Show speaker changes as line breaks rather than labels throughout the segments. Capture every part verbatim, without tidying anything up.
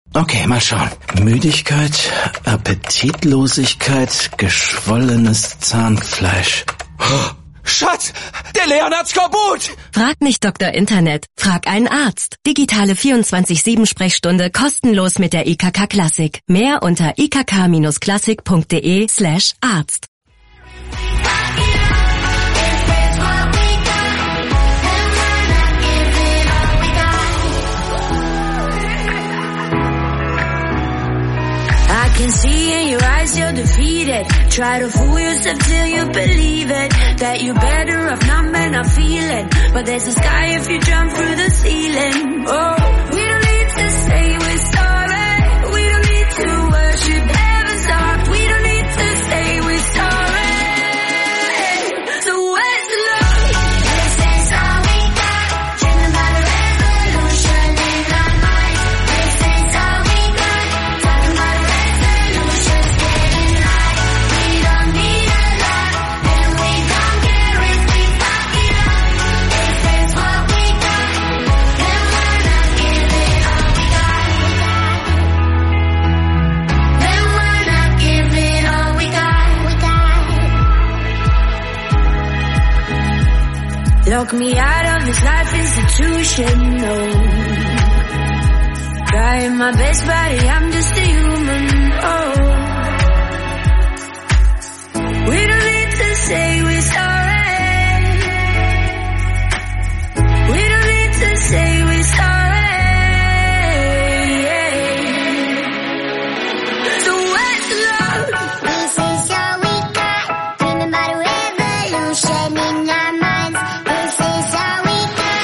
Okay, mal schauen. Müdigkeit, Appetitlosigkeit, geschwollenes Zahnfleisch. Oh, Schatz, der Leon hat Skorbut!
Frag nicht Doktor Internet, frag einen Arzt. Digitale vierundzwanzig sieben Sprechstunde kostenlos mit der I K K Klassik. Mehr unter i k k Bindestrich klassik punkt de slash Arzt.
I can see in your eyes you're defeated. Try to fool yourself till you believe it, that you're better off numb and not feeling. But there's a sky if you jump through the ceiling. Oh, we don't need to say we're sorry. We don't need to worship heaven's heart. We don't need to say we're sorry. So where's the love? This is all we got. Dreaming about a revolution in our minds. This is all we got. Talking about a revolution's getting high. We don't need a lot, and we don't care if we fuck it up. This is what we got, and we're not giving all we got. Then we're not giving all we got. Lock me out of this life institution, no. Trying my best, buddy, I'm just a human, oh. We don't need to say we're sorry. We don't need to say we're sorry. So where's the love?
This is all we got. Dreaming about a revolution in our minds. This is all we got.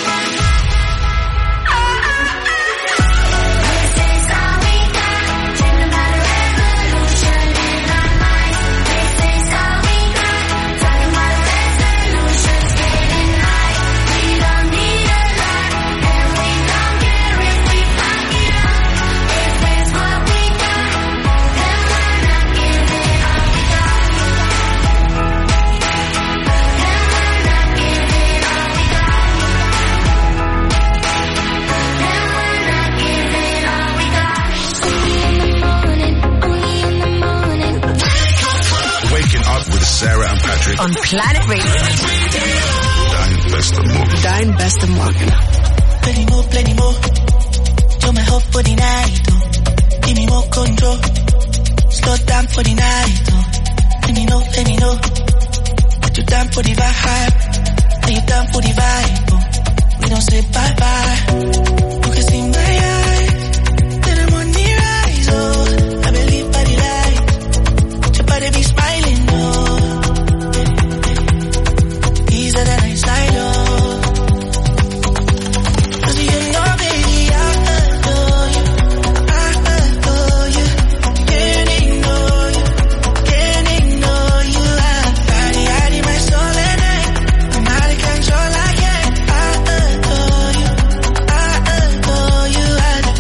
This is all we got. Dreaming about a revolution in our minds. This is all we got. Talking about a revolution's getting high. We don't need a lot, and we don't care if we fuck it up. This is what we got, and we're not giving all we got. And we're not giving all we got.
Waking up with Sarah and Patrick.
On Planet Radio.
Dein bester Morgen.
Dein bester Morgen.
Plenty more, plenty more. You're my hope for the night, oh. Give me more control. Slow down for the night, oh. Let me know, let me know. That you're down for the vibe. Are you down for the vibe, oh. We don't say bye-bye. You can see my eyes. Let the money rise, oh. I believe by the light. Your body be smiling, oh. Easier than I slide, oh. Cause you know, baby, I adore you. I adore you. Can't ignore you. Can't ignore you. I body, I need my soul and I. I'm out of control, I can't. I adore you. I adore you. I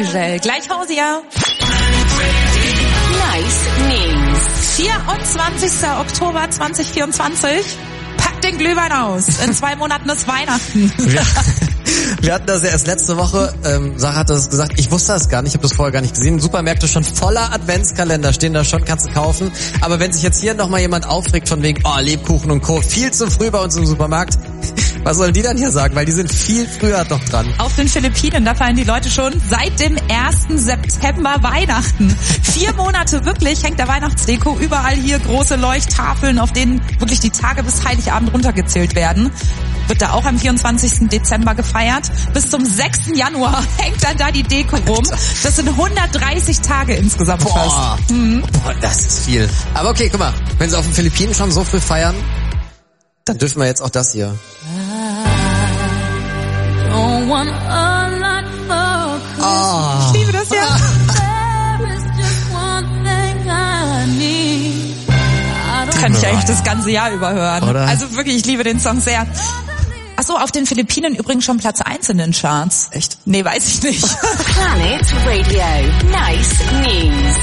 Giselle. Gleich Hausia.
Nice News.
vierundzwanzigster Oktober zweitausendvierundzwanzig. Pack den Glühwein aus. In zwei Monaten ist Weihnachten.
Wir, wir hatten das ja erst letzte Woche. Ähm, Sarah hat das gesagt. Ich wusste das gar nicht. Ich habe das vorher gar nicht gesehen. Supermärkte schon voller Adventskalender stehen da schon. Kannst du kaufen. Aber wenn sich jetzt hier nochmal jemand aufregt von wegen, oh, Lebkuchen und Co. viel zu früh bei uns im Supermarkt. Was sollen die dann hier sagen? Weil die sind viel früher noch dran.
Auf den Philippinen, da feiern die Leute schon seit dem ersten September Weihnachten. Vier Monate wirklich hängt der Weihnachtsdeko. Überall hier große Leuchttafeln, auf denen wirklich die Tage bis Heiligabend runtergezählt werden. Wird da auch am vierundzwanzigsten Dezember gefeiert. Bis zum sechsten Januar hängt dann da die Deko rum. Das sind hundertdreißig Tage insgesamt
Boah.
fast. Mhm.
Boah, das ist viel. Aber okay, guck mal. Wenn sie auf den Philippinen schon so früh feiern, dann dürfen wir jetzt auch das hier.
Don't want a lot for Christmas.
Oh.
Ich liebe das ja.
There is just one thing I need. I don't
Kann ich eigentlich das ganze Jahr über hören.
Oder?
Also wirklich, ich liebe den Song sehr. Ach so, auf den Philippinen übrigens schon Platz eins in den Charts.
Echt?
Nee, weiß ich nicht.
Planet Radio. Nice News.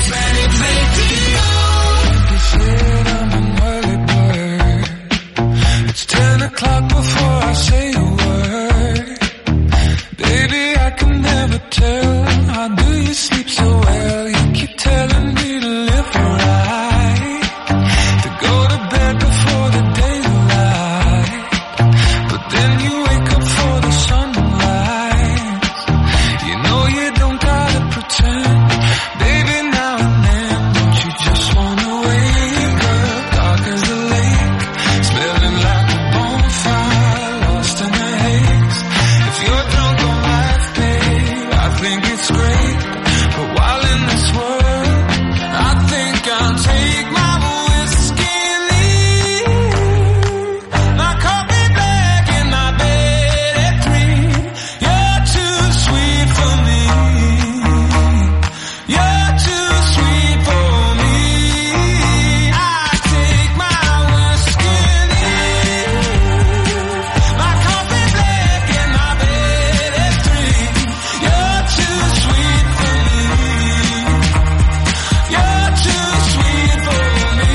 It's ten o'clock before I say a word. Baby, I can never tell. How do you sleep so well? You keep telling me to live right, to go to bed before the daylight. But then you wake up for the sunrise. You know you don't gotta pretend. Baby, now and then, don't you just wanna wake up dark as a lake, smelling like a bonfire, lost in the haze. If you're drunk on life, babe, I think it's great. But while in this world, I think I'll take my whiskey and leave. My coffee black in my bed at three. You're too sweet for me. You're too sweet for me. I take my whiskey and leave. My coffee black in my bed at three. You're too sweet for me. You're too sweet for me.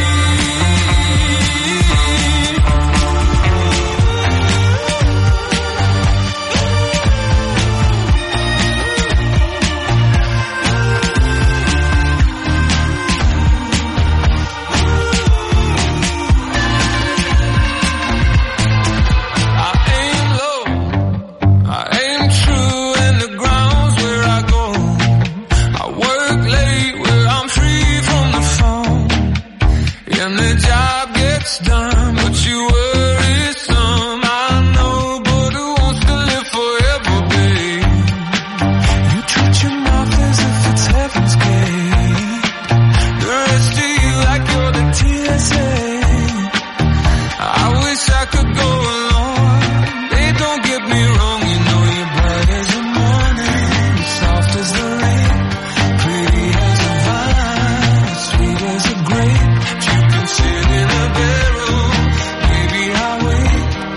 I aim low, I aim true, and the ground's where I go. I work late where I'm free from the phone, and the job gets done, but you worry some. I know, but who wants to live forever, babe? You treat your mouth as if it's heaven's gate. The rest of you like you're the T S A. I wish I could go along. They don't get me wrong, you know you're bright as the morning, soft as the rain, pretty as a vine, sweet as a grape. You can sit in a barrel, maybe I'll wait.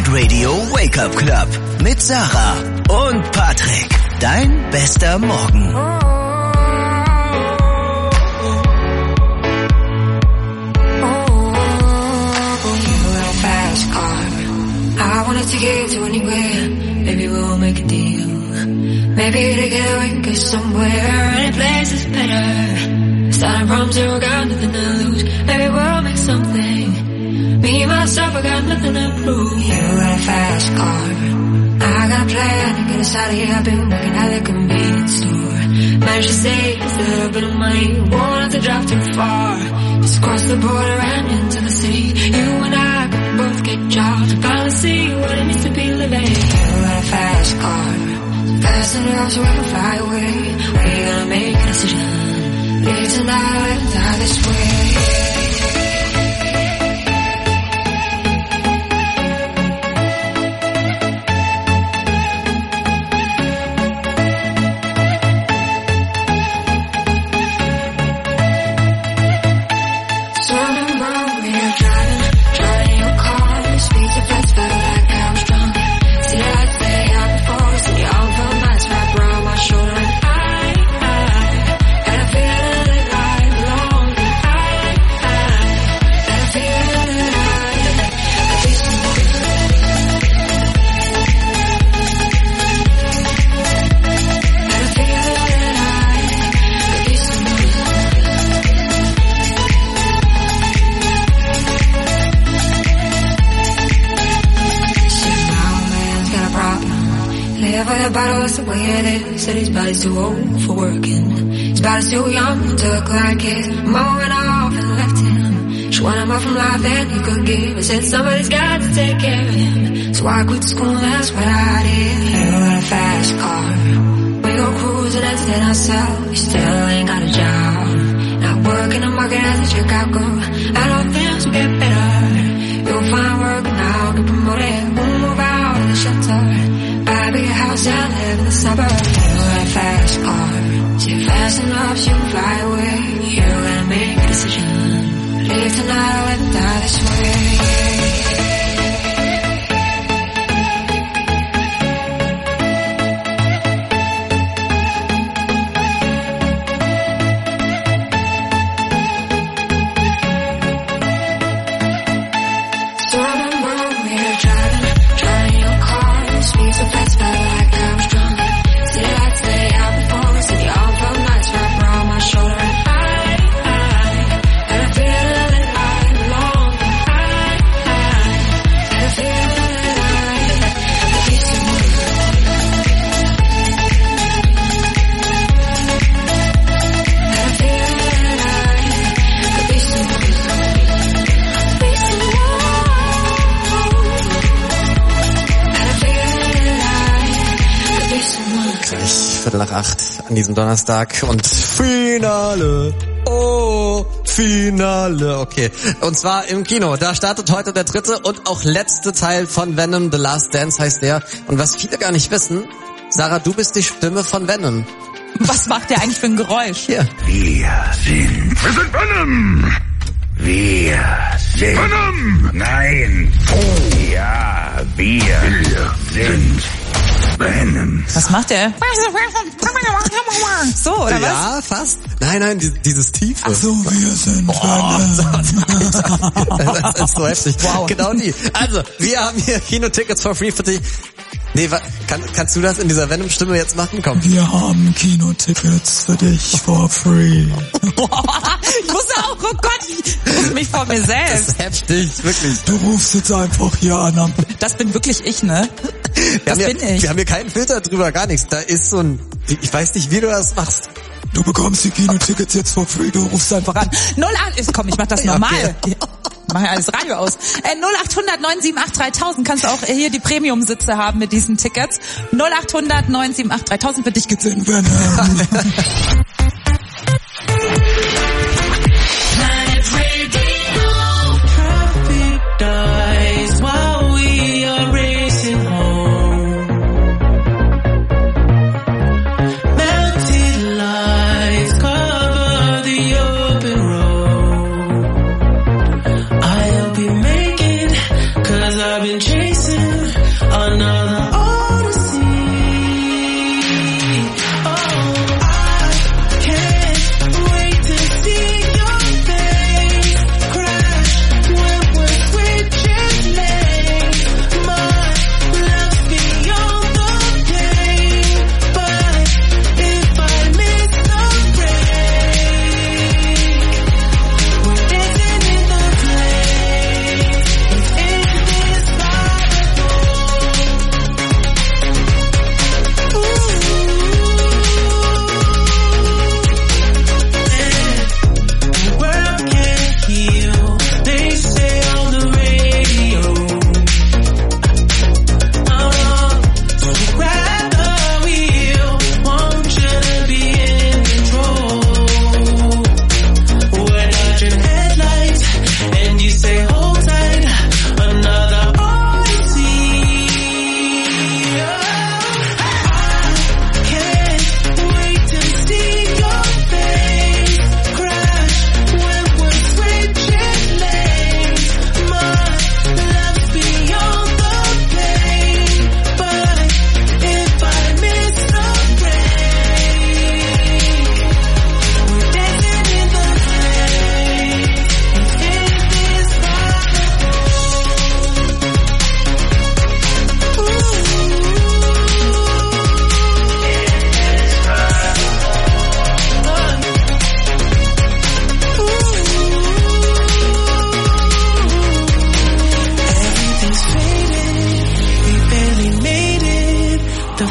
Radio Wake Up Club mit Sarah und Patrick. Dein bester Morgen.
I wanna take you to anywhere. Maybe we'll make a deal. Maybe together we can go somewhere. Any place is better. Starting from zero, got nothing to lose. Maybe we'll make something. Me, myself, I got nothing to prove. You got a fast car. I got a plan to get us out of here. I've been working at the convenience store. Managed to save just a little bit of money. Won't have to drive too far. Just cross the border and into the city. You and I could both get jobs. Finally see what it means to be living. You got a fast car. So fast enough so we can fly away. We're gonna make a decision. Live tonight and die this way. The way it is, said his body's too old for working. His body's too young to look like his mom went off and left him. She wanted more from life than he could give. He said somebody's got to take care of him. So I quit school and that's what I did. You got a fast car. We go cruising and set ourselves. You still ain't got a job. Not working the market as a Chicago. I don't think will get better. You'll find work now, get promoted. We'll move out of the shelter. Buy a bigger house and live in the suburbs. You got a fast car. So you're fast enough, so you can fly away. You gotta make a decision. Live tonight or let me die this way.
Nach acht an diesem Donnerstag und Finale. Oh, Finale. Okay. Und zwar im Kino. Da startet heute der dritte und auch letzte Teil von Venom, The Last Dance heißt der. Und was viele gar nicht wissen, Sarah, du bist die Stimme von Venom.
Was macht der eigentlich für ein Geräusch?
Ja.
Wir sind... Wir sind Venom! Wir sind... Venom! Nein! Oh. Ja, wir, wir sind... Venom.
Was macht der? So, oder was?
Ja, fast. Nein, nein, dieses Tiefe.
Ach so, wir sind
Boah, das ist so heftig. Wow. Genau die. Also, wir haben hier Kinotickets for free für dich. Nee, kann, kannst du das in dieser Venom-Stimme jetzt machen? Komm.
Wir haben Kinotickets für dich for free.
Ich wusste auch, oh Gott, ich muss mich vor mir selbst.
Das ist heftig, wirklich.
Du rufst jetzt einfach hier an.
Das bin wirklich ich, ne? Das
wir
bin
hier,
ich.
Wir haben hier keinen Filter drüber, gar nichts. Da ist so ein, ich weiß nicht, wie du das machst.
Du bekommst die Kinotickets jetzt for free, du rufst einfach an.
null acht, komm, ich mach das normal.
Okay.
Ich mach ja alles Radio aus. Äh, null acht hundert neun sieben acht dreitausend kannst du auch hier die Premium-Sitze haben mit diesen Tickets. null acht hundert neun sieben acht dreitausend für dich geht's in Venom.
I've been chasing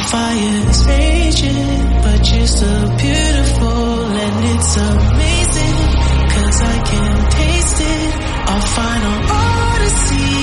fire's raging, but you're so beautiful and it's amazing, 'cause I can taste it, our final odyssey.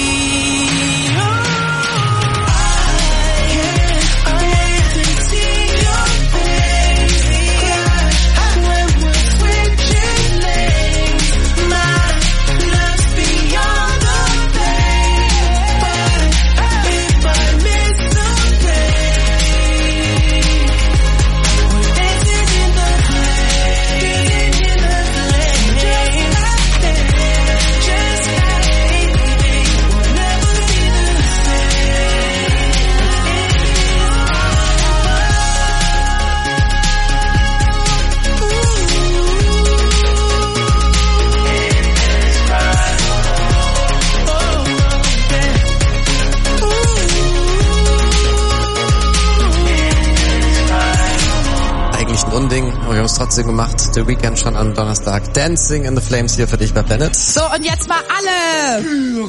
Unding, aber wir haben es trotzdem gemacht. The Weeknd schon am Donnerstag. Dancing in the Flames hier für dich bei Planet.
So, und jetzt mal alle!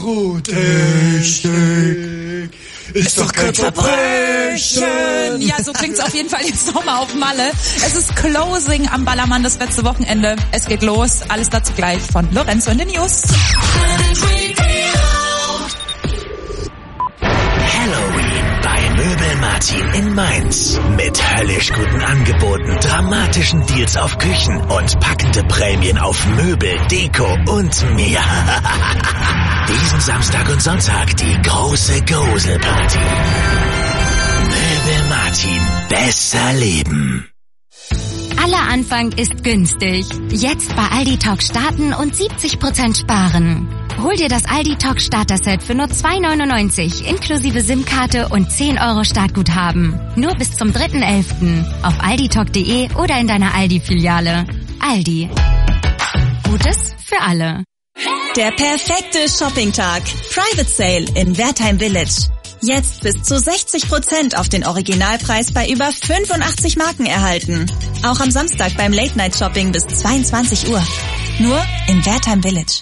Pyrotechnik ist doch kein Verbrechen!
Ja, so klingt's auf jeden Fall jetzt nochmal auf Malle. Es ist Closing am Ballermann das letzte Wochenende. Es geht los. Alles dazu gleich von Lorenzo in den News.
Halloween bei Möbel Martin in Mainz. Mit höllisch guten Angeboten, dramatischen Deals auf Küchen und packende Prämien auf Möbel, Deko und mehr. Diesen Samstag und Sonntag die große Gruselparty. Möbel Martin. Besser leben.
Aller Anfang ist günstig. Jetzt bei Aldi Talk starten und siebzig Prozent sparen. Hol dir das Aldi Talk Starter-Set für nur zwei neunundneunzig inklusive SIM-Karte und zehn Euro Startguthaben. Nur bis zum dritten elften auf alditalk punkt de oder in deiner Aldi-Filiale. Aldi. Gutes für alle.
Der perfekte Shoppingtag. Private Sale in Wertheim Village. Jetzt bis zu sechzig Prozent auf den Originalpreis bei über fünfundachtzig Marken erhalten. Auch am Samstag beim Late-Night-Shopping bis zweiundzwanzig Uhr. Nur in Wertheim Village.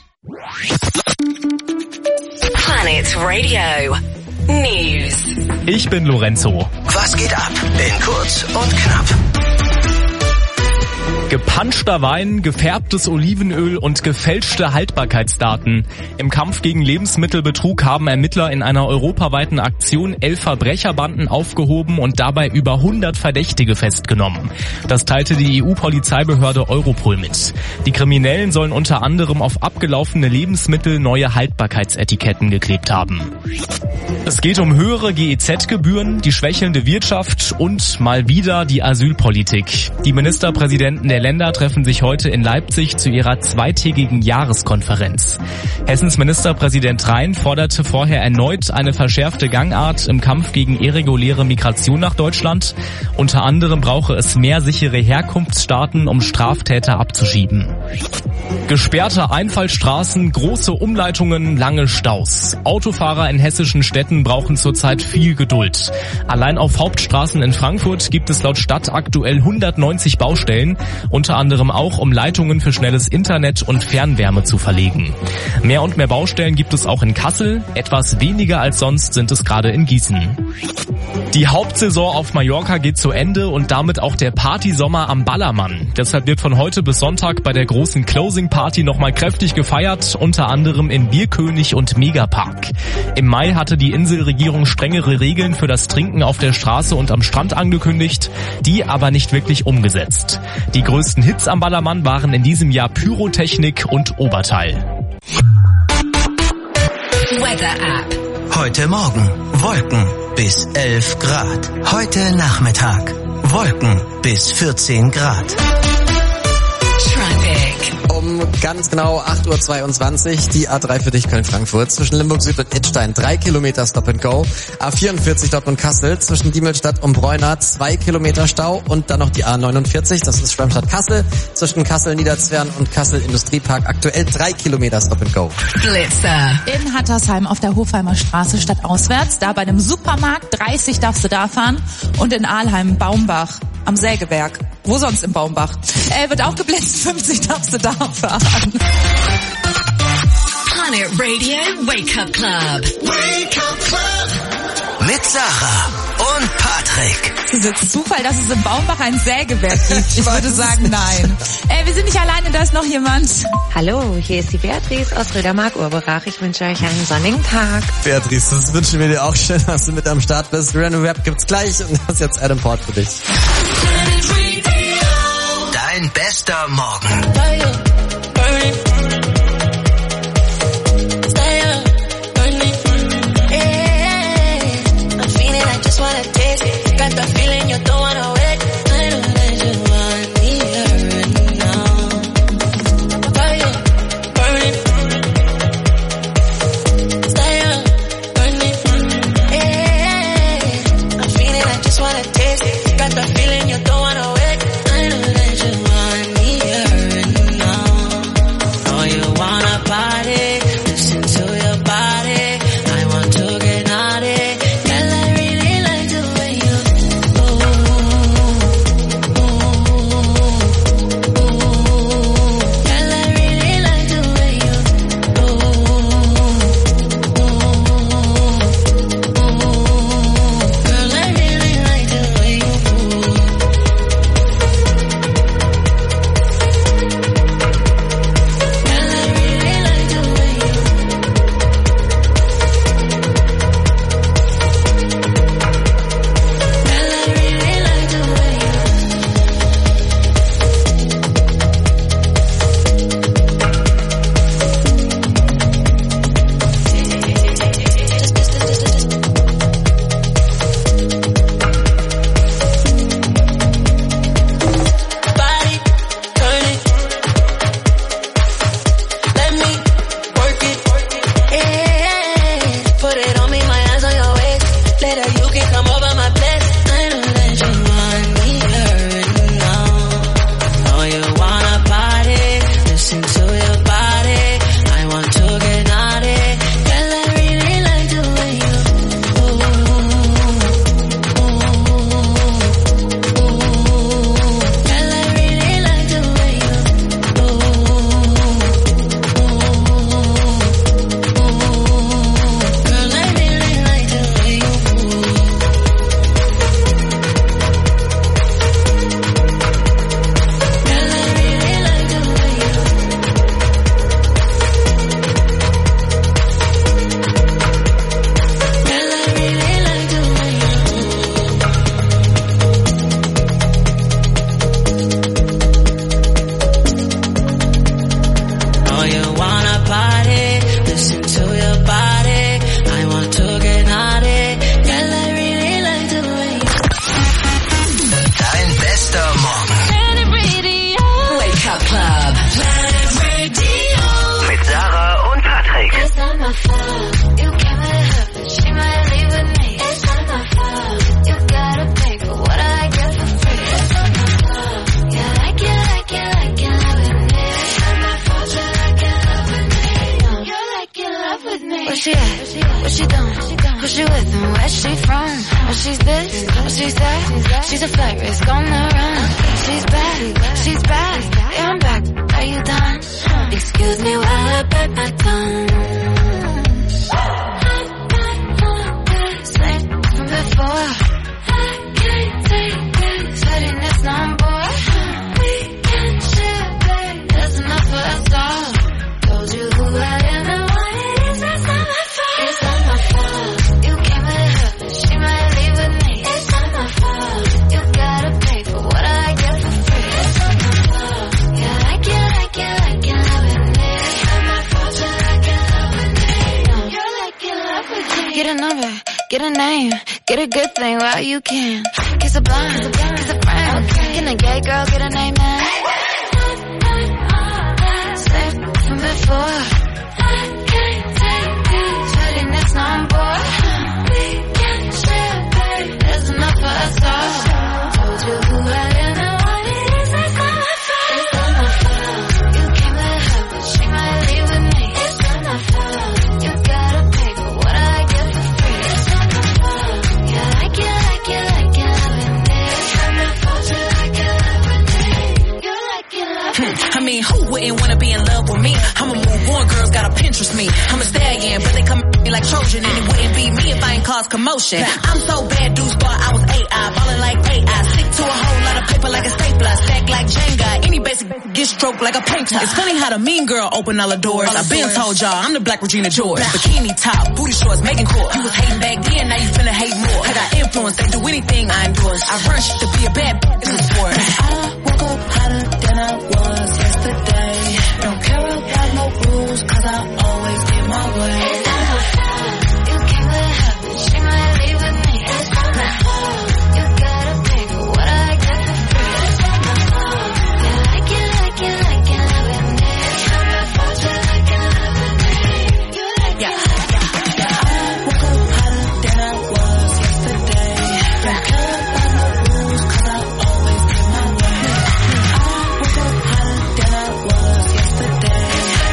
Planet Radio News.
Ich bin Lorenzo.
Was geht ab? In kurz und knapp.
Gepanschter Wein, gefärbtes Olivenöl und gefälschte Haltbarkeitsdaten. Im Kampf gegen Lebensmittelbetrug haben Ermittler in einer europaweiten Aktion elf Verbrecherbanden aufgehoben und dabei über hundert Verdächtige festgenommen. Das teilte die E U-Polizeibehörde Europol mit. Die Kriminellen sollen unter anderem auf abgelaufene Lebensmittel neue Haltbarkeitsetiketten geklebt haben. Es geht um höhere G E Z-Gebühren, die schwächelnde Wirtschaft und mal wieder die Asylpolitik. Die Ministerpräsidenten der Länder treffen sich heute in Leipzig zu ihrer zweitägigen Jahreskonferenz. Hessens Ministerpräsident Rhein forderte vorher erneut eine verschärfte Gangart im Kampf gegen irreguläre Migration nach Deutschland. Unter anderem brauche es mehr sichere Herkunftsstaaten, um Straftäter abzuschieben. Gesperrte Einfallstraßen, große Umleitungen, lange Staus. Autofahrer in hessischen Städten brauchen zurzeit viel Geduld. Allein auf Hauptstraßen in Frankfurt gibt es laut Stadt aktuell hundertneunzig Baustellen, unter anderem auch, um Leitungen für schnelles Internet und Fernwärme zu verlegen. Mehr und mehr Baustellen gibt es auch in Kassel, etwas weniger als sonst sind es gerade in Gießen. Die Hauptsaison auf Mallorca geht zu Ende und damit auch der Partysommer am Ballermann. Deshalb wird von heute bis Sonntag bei der großen Closing Party nochmal kräftig gefeiert, unter anderem im Bierkönig und Megapark. Im Mai hatte die Inselregierung strengere Regeln für das Trinken auf der Straße und am Strand angekündigt, die aber nicht wirklich umgesetzt. Die größten Hits am Ballermann waren in diesem Jahr Pyrotechnik und Oberteil.
Weather App.
Heute Morgen Wolken bis elf Grad. Heute Nachmittag Wolken bis vierzehn Grad.
Traffic.
Um ganz genau acht Uhr zweiundzwanzig, die A drei für dich Köln-Frankfurt, zwischen Limburg Süd und Idstein, drei Kilometer Stop and Go, A vierundvierzig Dortmund-Kassel, zwischen Diemelstadt und Breuna, zwei Kilometer Stau und dann noch die A neunundvierzig, das ist Schwalmstadt-Kassel, zwischen Kassel-Niederzwern und Kassel-Industriepark, aktuell drei Kilometer Stop and Go.
Blitzer.
In Hattersheim auf der Hofheimer Straße stadtauswärts, da bei einem Supermarkt, dreißig darfst du da fahren, und in Ahlheim, Baumbach, am Sägewerk. Wo sonst im Baumbach? Äh, wird auch geblitzt, fünfzig darfst du da fahren.
Planet Radio Wake Up Club.
Wake up Club mit Sarah und Patrick.
Ist es jetzt Zufall, dass es im Baumbach ein Sägewerk gibt? Ich würde sagen, nein. Ey, wir sind nicht alleine, da ist noch jemand.
Hallo, hier ist die Beatrice aus Rödermark-Urberach. Ich wünsche euch einen sonnigen Tag.
Beatrice, das wünschen wir dir auch. Schön, dass du mit am Start bist. Random Rap gibt's gleich und das ist jetzt Adam Port für dich.
Dein bester Morgen.
Got the feeling you don't wanna wait. I know that you want me right now. Fire, burning. Stay up, burning. Yeah, I'm feeling I just wanna taste. Got the feeling you don't wanna wait. I know that you want me right now. Oh, you wanna party? Listen to your body. I want to get naughty. Girl, I really like the way you.
cause commotion. I'm so bad, dudes, but I was A I, ballin' like A I. Stick to a whole lot of paper like a stapler, stack like Jenga. Any basic get stroked like a painter. It's funny how the mean girl open all the doors. I've been told y'all I'm the Black Regina George. Bikini top, booty shorts, making court. You was hating back then, now you finna hate more. I got influence, they do anything I endorse. I run shit to be a bad bitch, it's a sport. I woke up hotter than I was yesterday. Don't care about no rules, cause I always get my way.
You came with a habit, she might leave with me. It's not my fault. You gotta pay for what I get for free. It's not my fault. You like it, like it, like it, love with me. It's not my fault. You like it, love with me. You like
Yeah,
it, like
yeah, yeah. I woke up hotter than I was yesterday. Don't care about no rules, cause I always get my way. I woke up hotter than I was yesterday.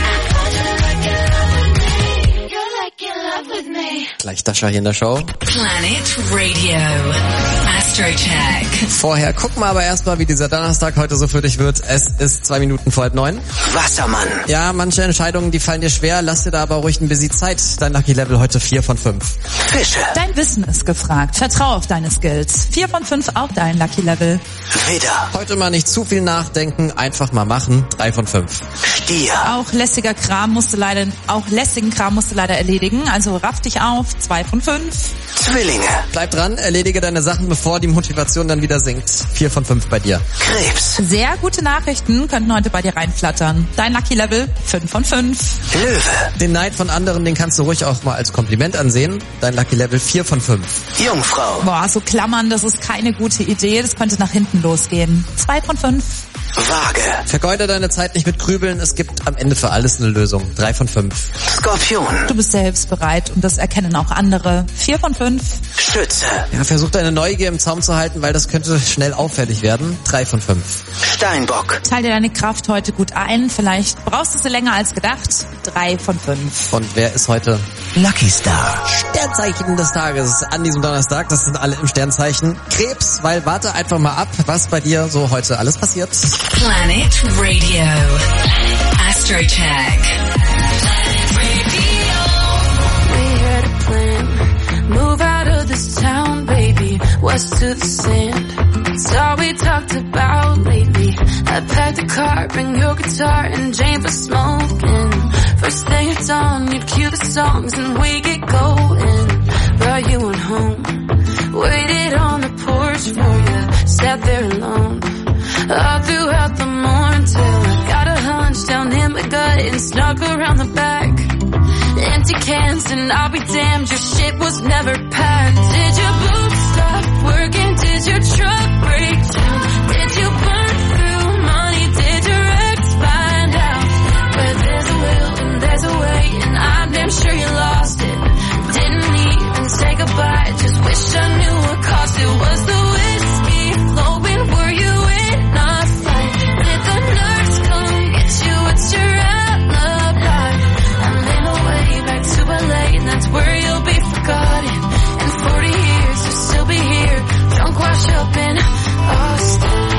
You like it, love with me.
Gleich Dasha hier in der Show.
Planet Radio. Astrocheck.
Vorher gucken wir aber erstmal, wie dieser Donnerstag heute so für dich wird. Es ist zwei Minuten vor halb neun.
Wassermann.
Ja, manche Entscheidungen, die fallen dir schwer. Lass dir da aber ruhig ein bisschen Zeit. Dein Lucky Level heute vier von fünf.
Fische.
Dein Wissen ist gefragt. Vertrau auf deine Skills. vier von fünf auch dein Lucky Level.
Widder.
Heute mal nicht zu viel nachdenken, einfach mal machen. drei von fünf.
Stier.
Auch lässiger Kram musste leider, auch lässigen Kram musste leider erledigen. Also raff dich auf. zwei von fünf.
Zwillinge.
Bleib dran, erledige deine Sachen, bevor die Motivation dann wieder sinkt. vier von fünf bei dir.
Krebs.
Sehr gute Nachrichten könnten heute bei dir reinflattern. Dein Lucky Level fünf von fünf.
Löwe.
Den Neid von anderen, den kannst du ruhig auch mal als Kompliment ansehen. Dein Lucky Level vier von fünf.
Jungfrau.
Boah, so klammern, das ist keine gute Idee. Das könnte nach hinten losgehen. zwei von fünf.
Waage.
Vergeude deine Zeit nicht mit Grübeln, es gibt am Ende für alles eine Lösung. drei von fünf.
Skorpion.
Du bist selbstbereit und das erkennen auch andere. vier von fünf.
Schütze.
Ja, versuch deine Neugier im Zaum zu halten, weil das könnte schnell auffällig werden. drei von fünf.
Steinbock.
Teil dir deine Kraft heute gut ein. Vielleicht brauchst du sie länger als gedacht. drei von fünf.
Und wer ist heute
Lucky Star.
Sternzeichen des Tages an diesem Donnerstag? Das sind alle im Sternzeichen Krebs, weil warte einfach mal ab, was bei dir so heute alles passiert.
Planet Radio. Astrocheck.
We had a plan. Move out of this town, baby. West to the sand. It's all we talked about lately. I packed the car, bring your guitar, and Jane for smoking. First thing at dawn, you'd cue the songs and we get going. Brought you on home. Waited on the porch for you. Sat there alone. All throughout the morning till I got a hunch down in my gut and snuck around the back. Empty cans and I'll be damned, your shit was never packed. Did your boots stop working? Did your truck break down? Did you burn through money? Did your ex find out? Where there's a will and there's a way, and I'm damn sure you lost it. Didn't even say goodbye, just wish I knew what cost it. Was the whiskey flowing? Were you in a fight? Did the nurse come get you? What's your alibi? I'm in the way back to L A, and that's where you'll be forgotten. In forty years, you'll still be here, drunk, washed up in Austin.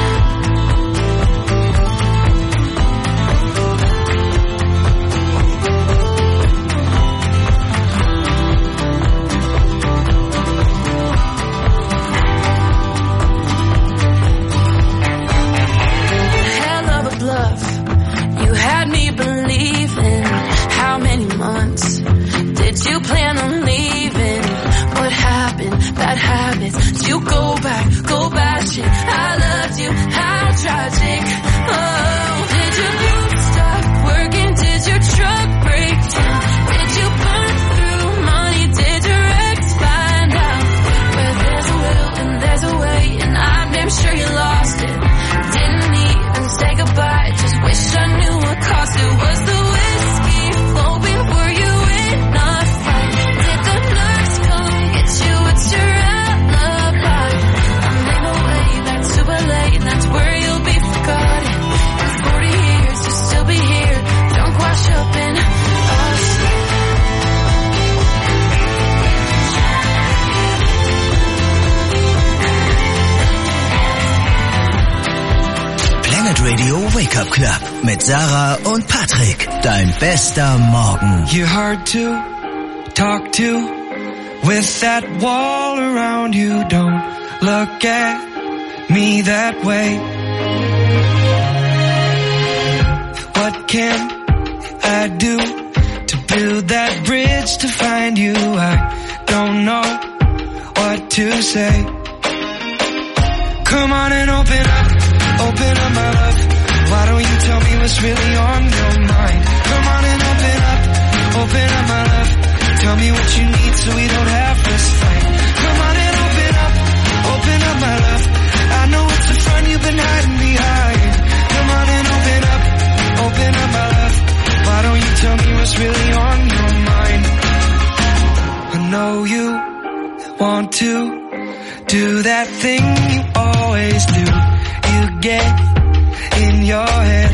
You had me believing. How many months did you plan on leaving? What happened? Bad habits. Did you go back? Go batshit. I loved you. How tragic. Oh, did your boots stop working? Did your truck break down? Did you burn through money? Did your ex find out? Where there's a will and there's a way, and I'm damn sure you lost it. Didn't even say goodbye, just wish I knew what cost it. Was the whiskey flowing? Were you in a fight? Did the nurse come get you? What's your alibi? I'm in the way back to L A, and that's where you'll be forgotten. In forty years, you'll still be here, drunk, washed up in Austin.
Planet Radio Wake Up Club mit Sarah und Patrick. Dein bester Morgen.
You're hard to talk to
with that wall around you. Don't look at me that way. What can I do to build that bridge to find you? I don't know what to say. Come on and open up, open up my love. Why don't you tell me what's really on your mind? Come on and open up, open up my love. Tell me what you need so we don't have this fight. Come on and open up, open up my love. I know it's the front you've been hiding behind. Come on and open up, open up my love. Why don't you tell me what's really on your mind? I know you want to do that thing you always do. You get in your head.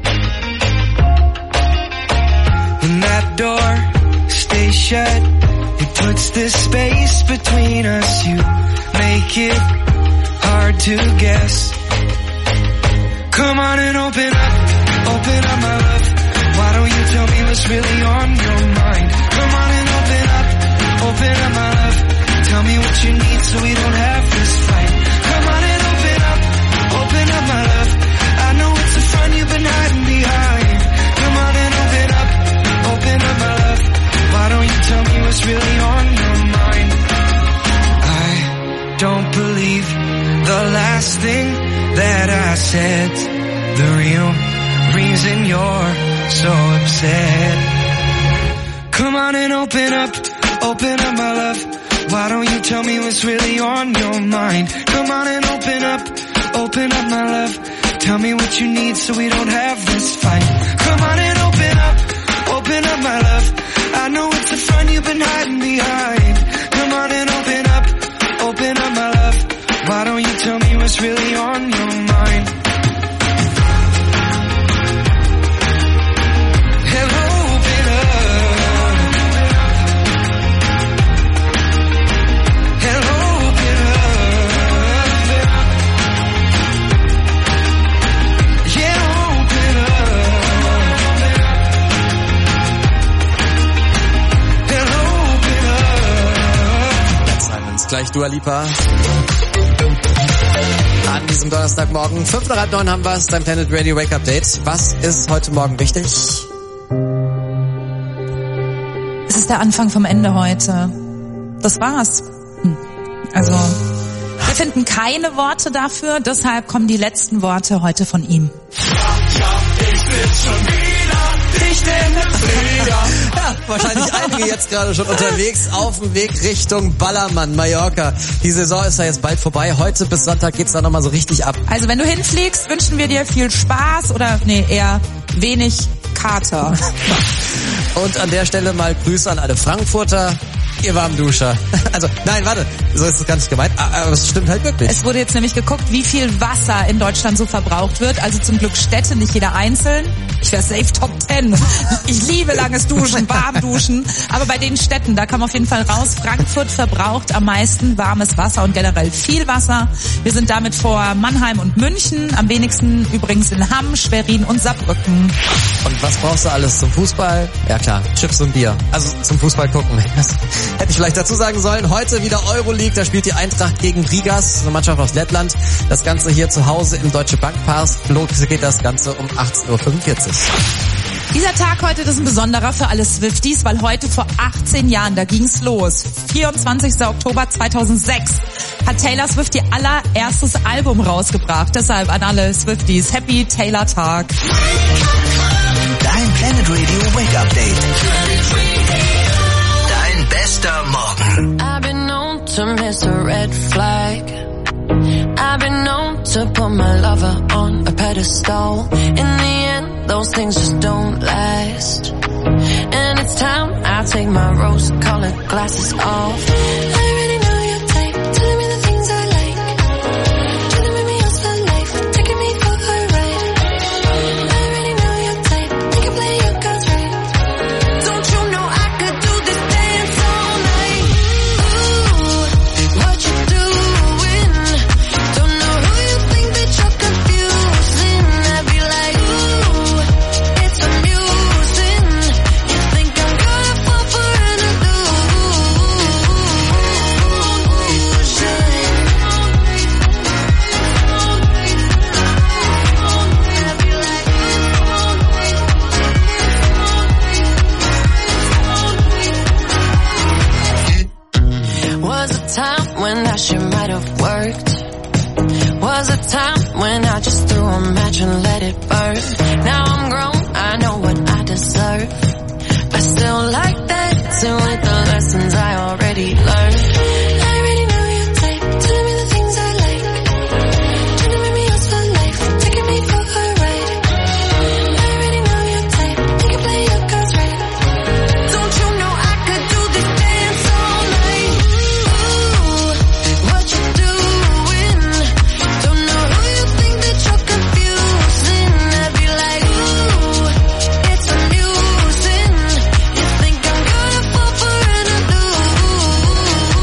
When that door stays shut, it puts this space between us. You make it hard to guess. Come on and open up, open up my love. Why don't you tell me what's really on your mind? Come on and open up, open up my love. Tell me what you need so we don't have this fight. Come on and open up, open up my love. I know it's the front you've been hiding behind. Come on and open up, open up my love. Why don't you tell me what's really on your mind? I don't believe the last thing that I said. The real reason you're so upset. Come on and open up, open up my love. Why don't you tell me what's really on your mind? Come on and open up, open up my love. Tell me what you need so we don't have this fight. Come on and open up, open up my love. I know it's the front you've been hiding behind. Come on and open up, open up my love. Why don't you tell me what's really on your mind?
Gleich Dua Lipa. An diesem Donnerstagmorgen, fünf nach halb neun haben wir es, dein Planet Radio Wake Up Date. Was ist heute Morgen wichtig?
Es ist der Anfang vom Ende heute. Das war's. Hm. Also, wir finden keine Worte dafür, deshalb kommen die letzten Worte heute von ihm.
Ich bin schon wieder, ich bin im Flieger.
Ja, wahrscheinlich einige jetzt gerade schon unterwegs auf dem Weg Richtung Ballermann, Mallorca. Die Saison ist ja jetzt bald vorbei. Heute bis Sonntag geht's da nochmal so richtig ab.
Also wenn du hinfliegst, wünschen wir dir viel Spaß oder nee, eher wenig Kater.
Und an der Stelle mal Grüße an alle Frankfurter. Ihr Warmduscher. Also, nein, warte, so ist es gar nicht gemeint, aber es stimmt halt wirklich.
Es wurde jetzt nämlich geguckt, wie viel Wasser in Deutschland so verbraucht wird. Also zum Glück Städte, nicht jeder einzeln. Ich wäre safe Top Ten. Ich liebe langes Duschen, Warmduschen. Aber bei den Städten, da kam auf jeden Fall raus, Frankfurt verbraucht am meisten warmes Wasser und generell viel Wasser. Wir sind damit vor Mannheim und München, am wenigsten übrigens in Hamm, Schwerin und Saarbrücken.
Und was brauchst du alles zum Fußball? Ja klar, Chips und Bier. Also zum Fußball gucken. Hätte ich vielleicht dazu sagen sollen, heute wieder Euroleague, da spielt die Eintracht gegen Rigas, eine Mannschaft aus Lettland. Das Ganze hier zu Hause im Deutsche Bank Pass. Los geht das Ganze um achtzehn Uhr fünfundvierzig.
Dieser Tag heute, das ist ein besonderer für alle Swifties, weil heute vor achtzehn Jahren, da ging's los. vierundzwanzigster Oktober zweitausendsechs hat Taylor Swift ihr allererstes Album rausgebracht. Deshalb an alle Swifties, Happy Taylor Tag.
Dein Planet Radio Wake Up Date. Dein bester Morgen.
I've been known to miss a red flag. I've been known to put my lover on a pedestal. In the end, those things just don't last. And it's time I take my rose-colored glasses off. I already know your type, telling me the things I like. Trying to make me yours for life, taking me for a ride. I already know your type, think I play your cards right. Don't you know I could do this dance all night? Ooh, what you doing? Don't know who you think that you're confusing. I'd be like, ooh, it's amusing. You think I'm gonna fall for an illusion? time when that shit might have worked. Was a time when I just threw a match and let it burn. Now I'm grown, I know what I deserve. I still like that too with the lessons I already learned. I already know your type, telling me the things I like. Trying to make me yours for life, taking me for a ride. I already know your type, you can play your cards right. Don't you know I could do this dance all night? Ooh, what you doing? Don't know who you think that you're confusing. I'd be like, ooh, it's amusing. You think I'm gonna fall for an illusion?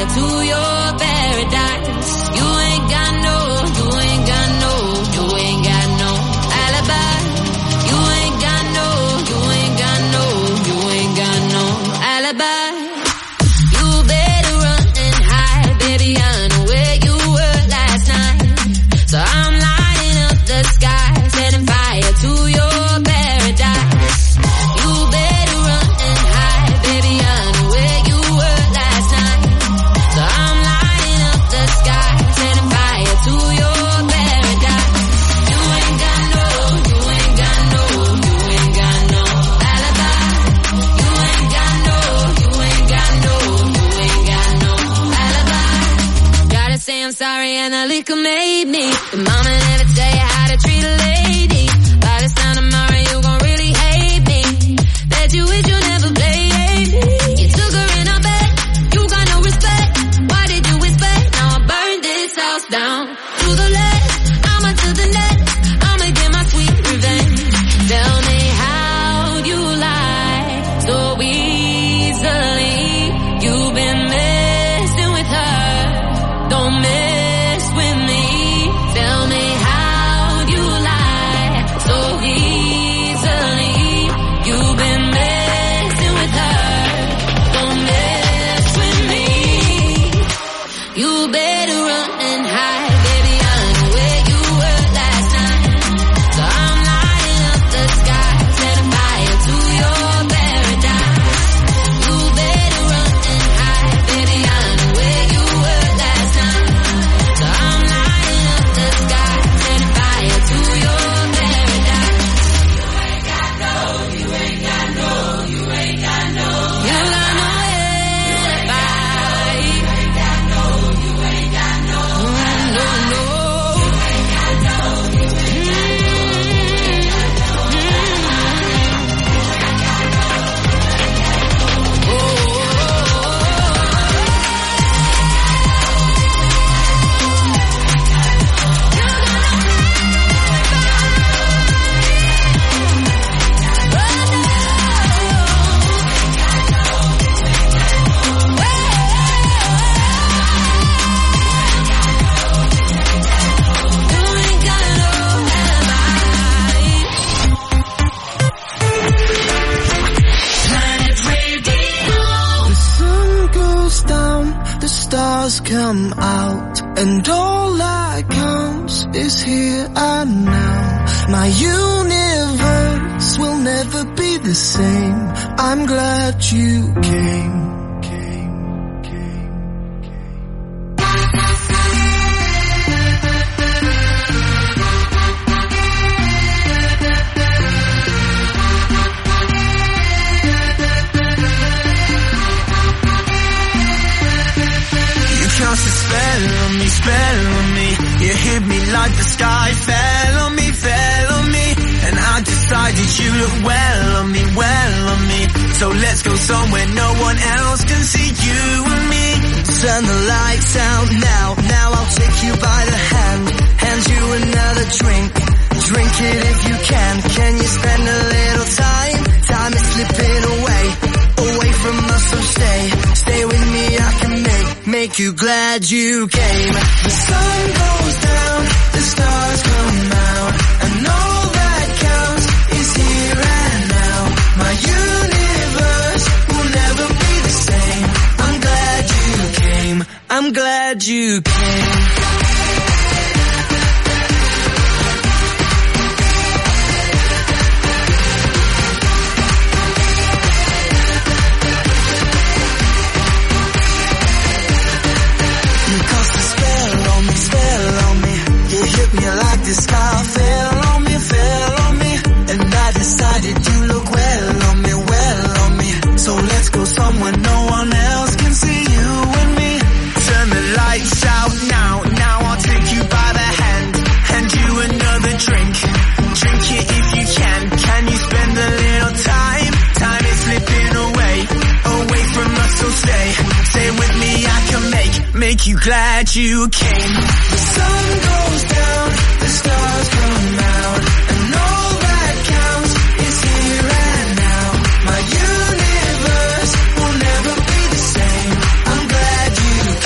fire to your paradise. You ain't got no, you ain't got no, you ain't got no alibi. You ain't got no, you ain't got no, you ain't got no alibi. You better run and hide, baby, I know where you were last night. So I'm lighting up the sky, setting fire to your paradise. You better run and hide, baby, I know where you were last night. So I'm lighting up the sky, setting fire to your paradise. You ain't got no, you ain't got no, you ain't got no alibi. You ain't got no, you ain't got no, you ain't got no alibi. Gotta say I'm sorry and the liquor made me. The mama never tell you how to treat a lady. By this time tomorrow you gon' really hate me. Bet you wish you never played me. You took her in her bed, you got no respect. Why did you expect? Now I burned this house down to the left. I'ma to the next, I'ma get my sweet revenge. Tell me how you lie so easily. You've been messing with her, don't mess with me. Tell me how you lie so easily. You've been messing with her, don't mess with me. You better run and hide, baby, I know where you were last night. So I'm lighting up the sky, setting fire to your paradise. You better run and hide, baby, I know where you were last night. So I'm lighting up the sky, setting fire to your paradise. You ain't got no, you ain't got no, you ain't got no. You got no alibi. You ain't got no, you ain't got no, no, no. You ain't got no, you ain't got no,
The sun goes down, the stars come out, and all that counts is here and now. My universe will never be the same. I'm glad you came.
You cast a spell on me, spell on me. You hit me like the sky fell on me, fell on me. And I decided you look well on me, well on me. So let's go somewhere no one else can see you and me.
Turn the lights out now, now I'll take you by the hand, hand you another drink, drink it if you can. Can you spend a little time, time is slipping away, away from us, so stay, stay with me, I can make, make you glad you came. The sun goes down, the stars come out, and all that counts is here and now. My universe will never be the same. I'm glad you came, I'm glad you came. You cast a spell on me, spell on me. You hit me like the sky fell on me, fell on me. And I decided you look well on me, well on me. So let's go somewhere no one else can see you and me.
Turn the lights out now, now I'll take you by the hand, hand you another drink, drink it if you can. Can you spend a little time, time is slipping away, away from us, so stay, stay with me, I can make, make you glad you came.
The sun goes down, the stars come out, and all that counts is here and now. My universe will never be the same. I'm glad you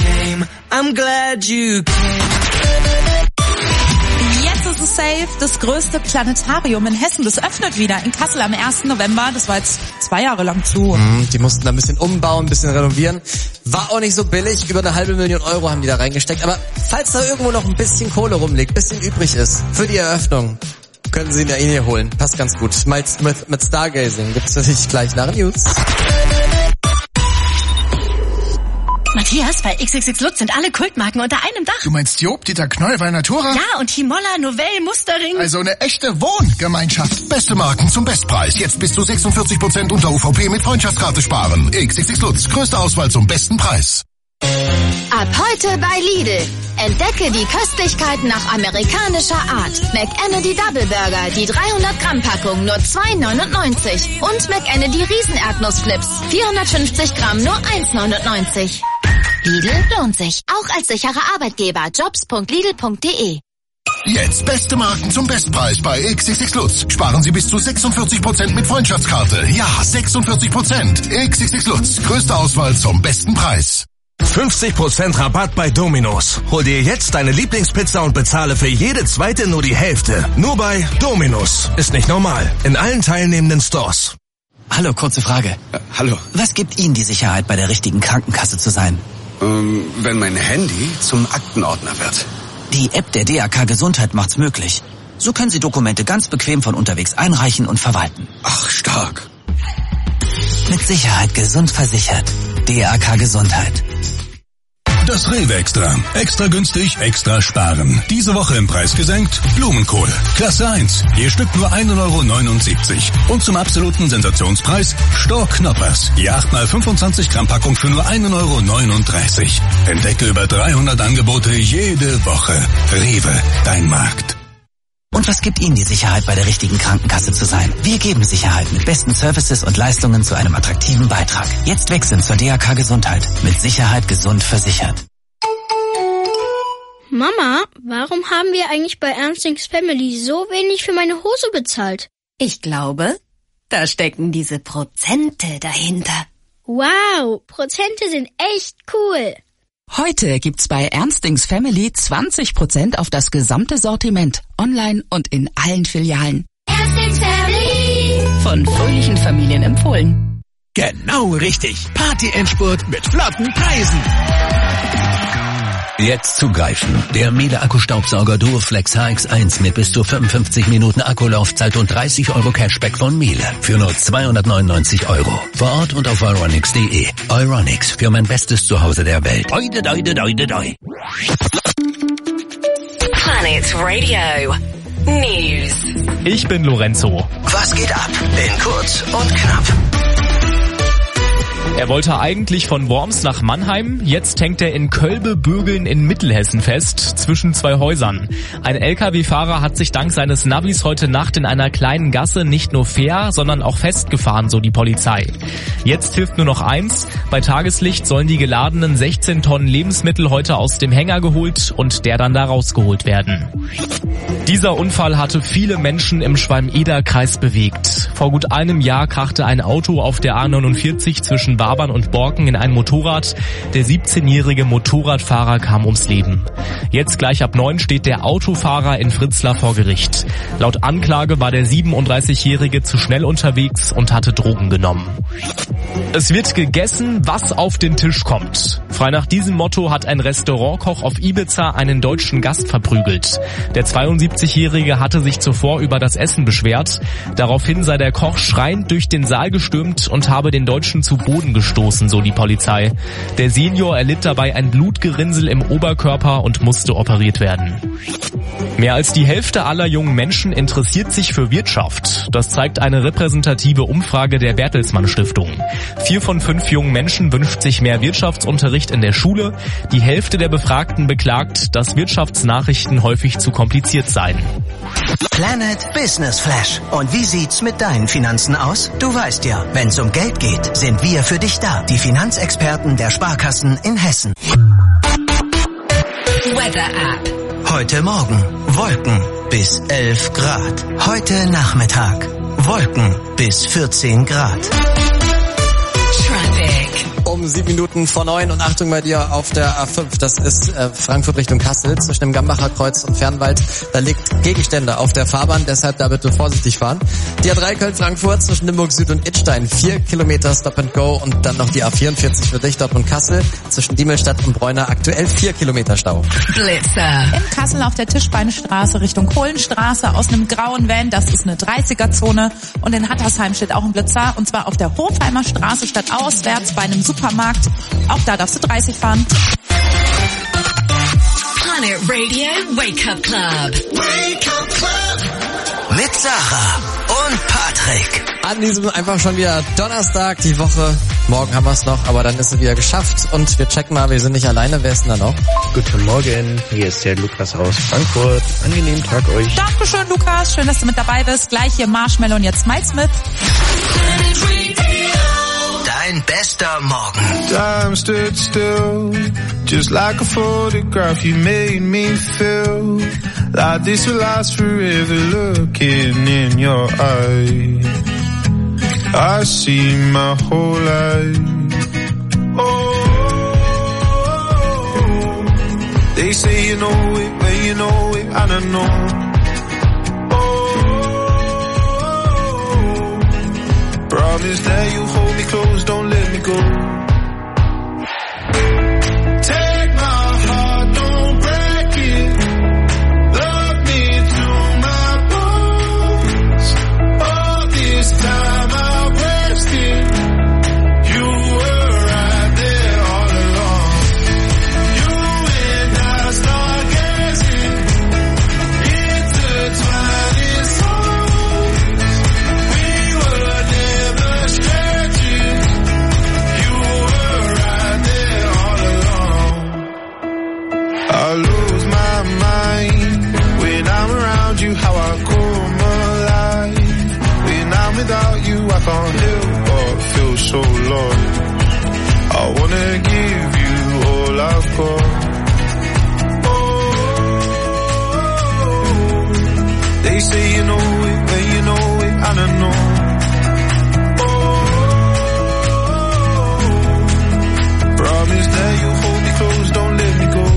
you can. Jetzt ist es safe, das größte Planetarium in Hessen, das öffnet wieder in Kassel am ersten November. Das war jetzt zwei Jahre lang zu.
Mhm, die mussten da ein bisschen umbauen, ein bisschen renovieren. War auch nicht so billig, über eine halbe Million Euro haben die da reingesteckt. Aber falls da irgendwo noch ein bisschen Kohle rumliegt, ein bisschen übrig ist für die Eröffnung, können Sie ihn ja eh hier holen. Passt ganz gut. Mit, mit, mit Stargazing gibt's natürlich gleich nach News.
Matthias, bei X X X Lutz sind alle Kultmarken unter einem Dach.
Du meinst Job, Dieter Knoll bei Natura?
Ja, und Himolla, Novell, Mustering.
Also eine echte Wohngemeinschaft. Beste Marken zum Bestpreis. Jetzt bis zu sechsundvierzig Prozent unter U V P mit Freundschaftskarte sparen. X X X Lutz, größte Auswahl zum besten Preis.
Ab heute bei Lidl. Entdecke die Köstlichkeiten nach amerikanischer Art. McEnedy Double Burger, die dreihundert Gramm Packung, nur zwei neunundneunzig. Und McEnedy Riesen-Erdnussflips, vierhundertfünfzig Gramm, nur eins neunundneunzig. Lidl lohnt sich. Auch als sicherer Arbeitgeber. jobs punkt lidl punkt de.
Jetzt beste Marken zum Bestpreis bei X X X Lutz. Sparen Sie bis zu sechsundvierzig Prozent mit Freundschaftskarte. Ja, sechsundvierzig Prozent. X X X Lutz. Größte Auswahl zum besten Preis.
fünfzig Prozent Rabatt bei Domino's. Hol dir jetzt deine Lieblingspizza und bezahle für jede zweite nur die Hälfte. Nur bei Domino's. Ist nicht normal. In allen teilnehmenden Stores.
Hallo, kurze Frage.
Äh, hallo.
Was gibt Ihnen die Sicherheit, bei der richtigen Krankenkasse zu sein?
Ähm, wenn mein Handy zum Aktenordner wird.
Die App der D A K Gesundheit macht's möglich. So können Sie Dokumente ganz bequem von unterwegs einreichen und verwalten.
Ach, stark.
Mit Sicherheit gesund versichert. D A K Gesundheit.
Das Rewe Extra. Extra günstig, extra sparen. Diese Woche im Preis gesenkt. Blumenkohl. Klasse eins. Je Stück nur ein Euro neunundsiebzig. Und zum absoluten Sensationspreis Stork-Knoppers. Je acht mal fünfundzwanzig Gramm Packung für nur ein Euro neununddreißig. Entdecke über dreihundert Angebote jede Woche. Rewe, dein Markt.
Und was gibt Ihnen die Sicherheit, bei der richtigen Krankenkasse zu sein? Wir geben Sicherheit mit besten Services und Leistungen zu einem attraktiven Beitrag. Jetzt wechseln zur D A K Gesundheit. Mit Sicherheit gesund versichert.
Mama, warum haben wir eigentlich bei Ernstings Family so wenig für meine Hose bezahlt?
Ich glaube, da stecken diese Prozente dahinter.
Wow, Prozente sind echt cool.
Heute gibt's bei Ernstings Family zwanzig Prozent auf das gesamte Sortiment, online und in allen Filialen.
Ernstings Family.
Von fröhlichen Familien empfohlen.
Genau richtig. Party-Endspurt mit flotten Preisen. Jetzt zugreifen. Der Miele Akkustaubsauger Duoflex H X eins mit bis zu fünfundfünfzig Minuten Akkulaufzeit und dreißig Euro Cashback von Miele. Für nur zweihundertneunundneunzig Euro. Vor Ort und auf euronics punkt de. Euronics, für mein bestes Zuhause der Welt. Oide, doide, doide, doi.
Planet Radio News.
Ich bin Lorenzo.
Was geht ab? In kurz und knapp.
Er wollte eigentlich von Worms nach Mannheim, jetzt hängt er in Kölbe-Bürgeln in Mittelhessen fest, zwischen zwei Häusern. Ein L K W-Fahrer hat sich dank seines Navis heute Nacht in einer kleinen Gasse nicht nur fair, sondern auch festgefahren, so die Polizei. Jetzt hilft nur noch eins, bei Tageslicht sollen die geladenen sechzehn Tonnen Lebensmittel heute aus dem Hänger geholt und der dann da rausgeholt werden. Dieser Unfall hatte viele Menschen im Schwalm-Eder-Kreis bewegt. Vor gut einem Jahr krachte ein Auto auf der A neunundvierzig zwischen Wabern und Borken in ein Motorrad. Der siebzehnjährige Motorradfahrer kam ums Leben. Jetzt gleich ab neun steht der Autofahrer in Fritzlar vor Gericht. Laut Anklage war der siebenunddreißigjährige zu schnell unterwegs und hatte Drogen genommen. Es wird gegessen, was auf den Tisch kommt. Frei nach diesem Motto hat ein Restaurantkoch auf Ibiza einen deutschen Gast verprügelt. Der zweiundsiebzigjährige hatte sich zuvor über das Essen beschwert. Daraufhin sei der Koch schreiend durch den Saal gestürmt und habe den Deutschen zu Boden gestoßen, so die Polizei. Der Senior erlitt dabei ein Blutgerinnsel im Oberkörper und musste operiert werden. Mehr als die Hälfte aller jungen Menschen interessiert sich für Wirtschaft. Das zeigt eine repräsentative Umfrage der Bertelsmann Stiftung. Vier von fünf jungen Menschen wünscht sich mehr Wirtschaftsunterricht in der Schule. Die Hälfte der Befragten beklagt, dass Wirtschaftsnachrichten häufig zu kompliziert seien.
Planet Business Flash. Und wie sieht's mit deinen Finanzen aus? Du weißt ja, wenn's um Geld geht, sind wir für dich da. Die Finanzexperten der Sparkassen in Hessen.
Weather App.
Heute Morgen Wolken bis elf Grad. Heute Nachmittag Wolken bis vierzehn Grad.
Traffic.
Um
um sieben Minuten vor neun und Achtung bei dir auf der A fünf. Das ist äh, Frankfurt Richtung Kassel zwischen dem Gambacher Kreuz und Fernwald. Da liegt Gegenstände auf der Fahrbahn, deshalb da bitte vorsichtig fahren. Die A drei Köln-Frankfurt zwischen Limburg Süd und Idstein. Vier Kilometer Stop and Go und dann noch die A vierundvierzig für dich, Dortmund-Kassel. Zwischen Diemelstadt und Bräuner aktuell vier Kilometer Stau.
Blitzer. In Kassel auf der Tischbeinstraße Richtung Kohlenstraße aus einem grauen Van. Das ist eine dreißiger-Zone. Und in Hattersheim steht auch ein Blitzer. Und zwar auf der Hofheimer Straße statt auswärts bei einem Supermarkt. Auch da darfst du dreißig fahren.
Planet Radio Wake Up Club.
Wake Up Club. Mit Sarah und Patrick.
An diesem einfach schon wieder Donnerstag, die Woche. Morgen haben wir es noch, aber dann ist es wieder geschafft. Und wir checken mal, wir sind nicht alleine. Wer ist denn da noch?
Guten Morgen, hier ist der Lukas aus Frankfurt. Angenehmen Tag euch.
Dankeschön, Lukas. Schön, dass du mit dabei bist. Gleich hier Marshmallow und jetzt Miles Smith.
Dein bester Morgen.
Time stood still, just like a photograph. You made me feel like this will last forever. Looking in your eyes, I see my whole life. Oh, they say you know it, but you know it, and I know. Promise that you hold me close, don't let me go. Take my heart, don't break it. Love me to my bones. All this time I wasted. You were right there all along. You and I start gazing, intertwining souls. We were never strangers. You were right there all along. I lose my mind when I'm around you, how I come alive. When I'm without you, I can't help but feel so lost. I wanna give you all I've got. Oh, they say you know it, but you know it, and I know. Promise that you hold me close, don't let me go.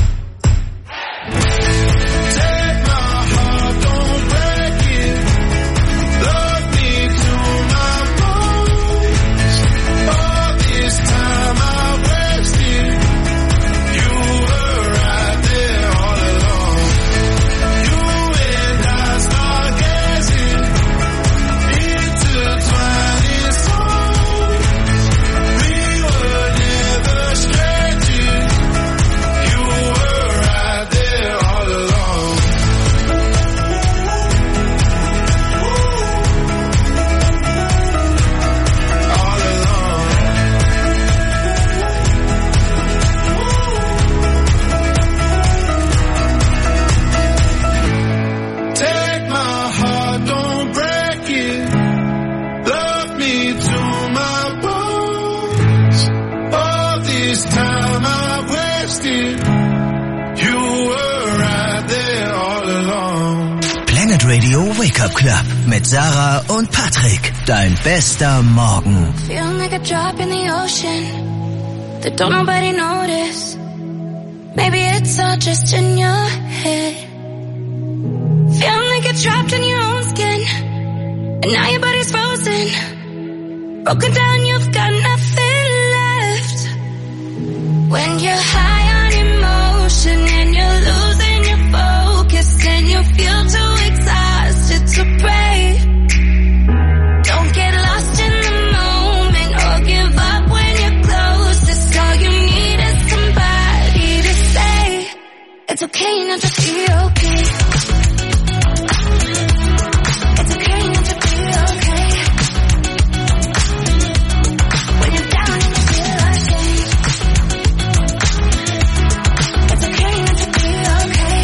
Take my heart, don't break it. Love me to my bones. All this time I wasted. You were right there all along. You and I start gazing, intertwining souls. We were never strangers. You were right there all along. All along. Take my heart, don't break it. Love me to my bones. All this time I wasted. You were right there all along.
Planet Radio Wake Up Club mit Sarah und Patrick. Dein bester Morgen.
Feeling like a drop in the ocean that don't nobody notice. Maybe it's all just in your head. Feeling like you're trapped in your own skin, and now your body's frozen. Broken down, you've got nothing left. When you're high on emotion and you're losing your focus and you feel too exhausted to pray. Don't get lost in the moment or give up when you're closest. All you need is somebody to say it's okay not to be okay. It's okay not to be okay. When you're down and you feel ashamed. It's okay not to be okay.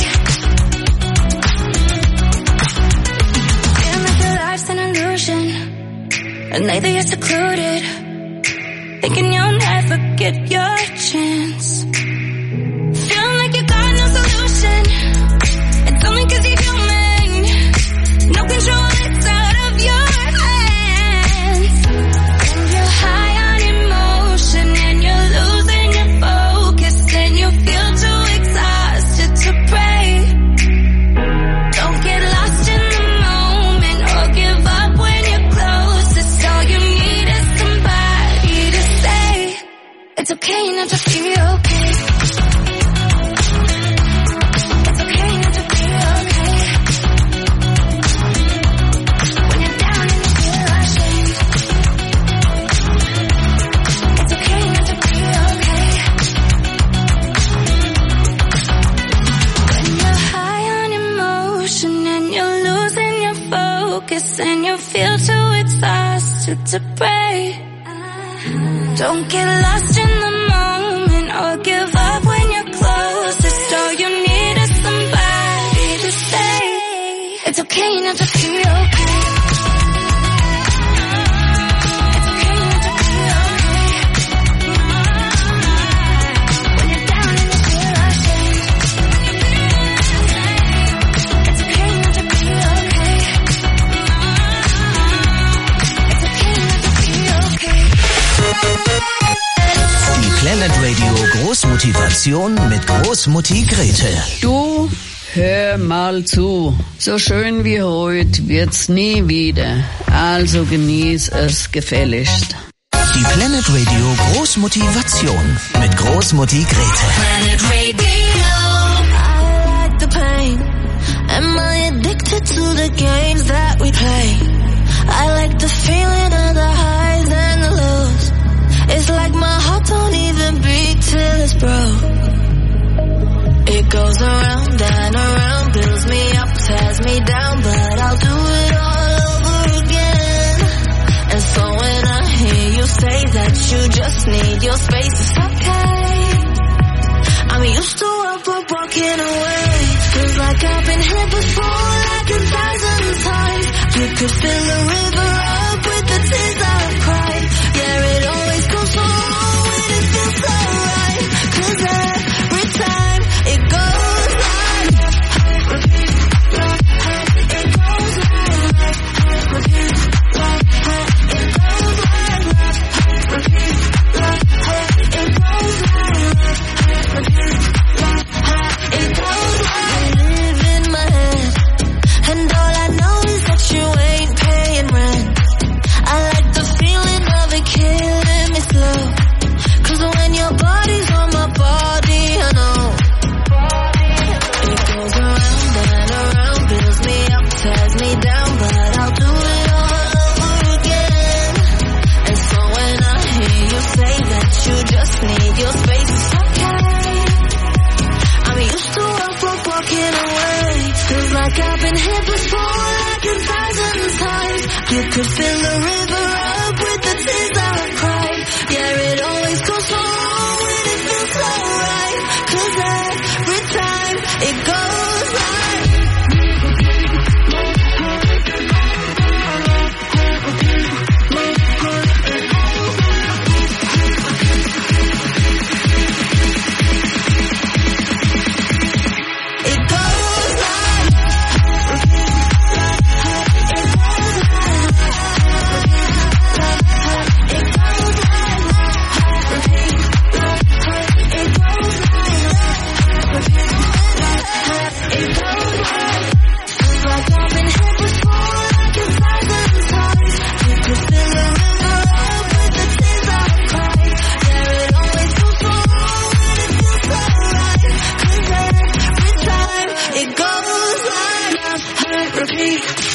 Feeling like your life's an illusion, and lately you're secluded, thinking you'll never get your chance. Feeling like you got no solution. It's only 'cause you're human. No control, it's out of your hands. When you're high on emotion and focus and you feel too exhausted to pray. Don't get lost in the moment or give up when you're closest. All you need is somebody to say it's okay not to feel okay. It's okay not to feel okay. When you're down and you feel ashamed. It's okay not to feel okay. It's okay not to feel okay.
Die Planet Radio Großmotivation mit Großmutti Gretel.
Du, hör mal zu. So schön wie heute wird's nie wieder. Also genieß es gefälligst.
Die Planet Radio Großmotivation mit Großmutti Gretel.
Planet Radio. I like the pain. Am I addicted to the games that we play? I like the feeling of the highs and the lows. It's like my heart don't even beat till it's broke. It goes around and around, builds me up, tears me down, but I'll do it all over again. And so when I hear you say that you just need your space, it's okay. I'm used to up, up, walking away. Feels like I've been here before, like a thousand times. You could fill the river up with the tears I've cried. Yeah, it always goes so wrong when it feels so right. 'Cause every time it goes like repeat, it goes like repeat, it goes like repeat, it goes like repeat, it goes like live in my head, and all I know is that you ain't paying rent. I like the feeling of it killing me slow. 'Cause when your body's on my body, I know. It goes around and around, builds me up, tears me down, but I'll do it all over again. And so when I hear you say that you just need your space, it's okay. I'm used to up, up, walking away. Feels like I've been here before, like a thousand times. You could feel the river